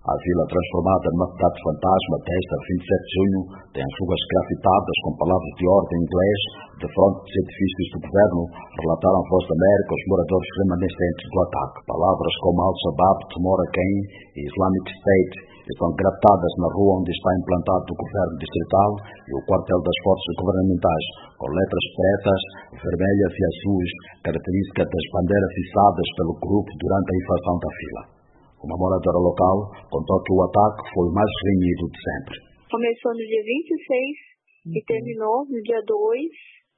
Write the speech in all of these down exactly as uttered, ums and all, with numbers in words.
A vila transformada numa cidade fantasma desta vinte e sete de junho tem as ruas grafitadas com palavras de ordem em inglês de frente dos edifícios do governo, relataram a Voz da América os moradores remanescentes do ataque. Palavras como Al-Shabaab, Tomorrow Again e Islamic State estão grafitadas na rua onde está implantado o governo distrital e o quartel das forças governamentais, com letras pretas, vermelhas e azuis, característica das bandeiras içadas pelo grupo durante a invasão da vila. Uma moradora local contou que o ataque foi o mais renhido de sempre. Começou no dia vinte e seis uhum. e terminou no dia dois,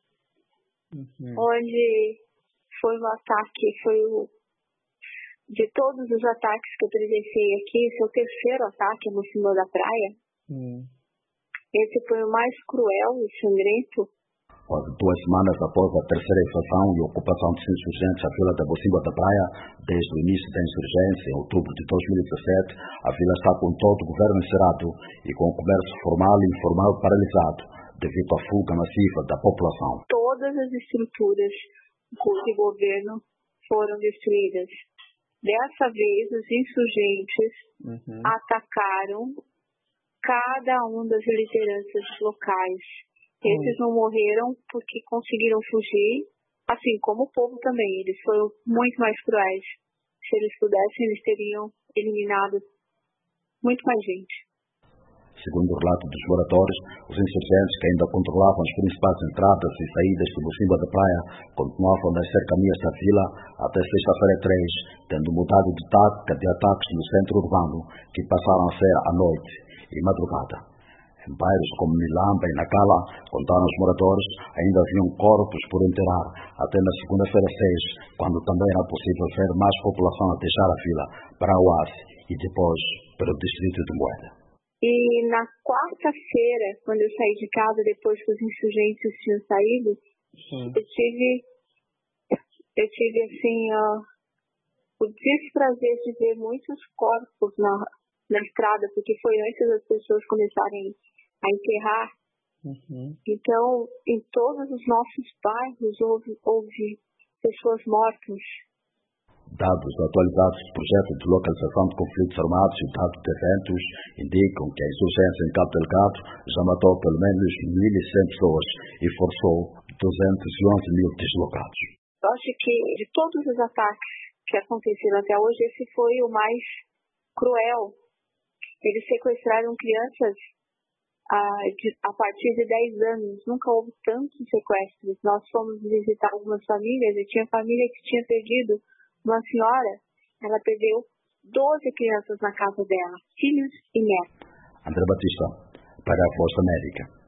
uhum. onde foi um ataque, foi o, de todos os ataques que eu presenciei aqui, esse é o terceiro ataque no cima da praia. Uhum. Esse foi o mais cruel e sangrento. Quase duas semanas após a terceira invasão e ocupação dos insurgentes à vila da Bocimba da Praia, desde o início da insurgência, em outubro de dois mil e dezassete, a vila está com todo o governo encerrado e com o comércio formal e informal paralisado, devido à fuga massiva da população. Todas as estruturas de governo foram destruídas. Dessa vez, os insurgentes uhum. atacaram cada um das lideranças locais. Esses não morreram porque conseguiram fugir, assim como o povo também. Eles foram muito mais cruéis. Se eles pudessem, eles teriam eliminado muito mais gente. Segundo o relato dos moradores, os insurgentes que ainda controlavam as principais entradas e saídas de Bocimba da Praia continuavam nas cercanias da vila até sexta-feira três, tendo mudado de tática de ataques no centro urbano, que passaram a ser à noite e madrugada. Em bairros como Milamba e Nacala, contaram os moradores, ainda haviam corpos por enterrar, até na segunda-feira seis, quando também era possível ver mais população a deixar a vila para a Oase e depois para o distrito de Moeda. E na quarta-feira, quando eu saí de casa, depois que os insurgentes tinham saído, Sim. eu tive, eu tive assim, uh, o desprazer de ver muitos corpos na, na estrada, porque foi antes das pessoas começarem a enterrar. Uhum. Então, em todos os nossos bairros houve, houve pessoas mortas. Dados atualizados do projeto de localização de conflitos armados e dados de eventos indicam que a insurgência em Cabo Delgado já matou pelo menos mil e cem pessoas e forçou duzentos e onze mil deslocados. Eu acho que de todos os ataques que aconteceram até hoje, esse foi o mais cruel. Eles sequestraram crianças a, de, a partir de dez anos. Nunca houve tantos sequestros. Nós fomos visitar algumas famílias e tinha família que tinha perdido uma senhora. Ela perdeu doze crianças na casa dela, filhos e netos. André Batista, para a Voz da América.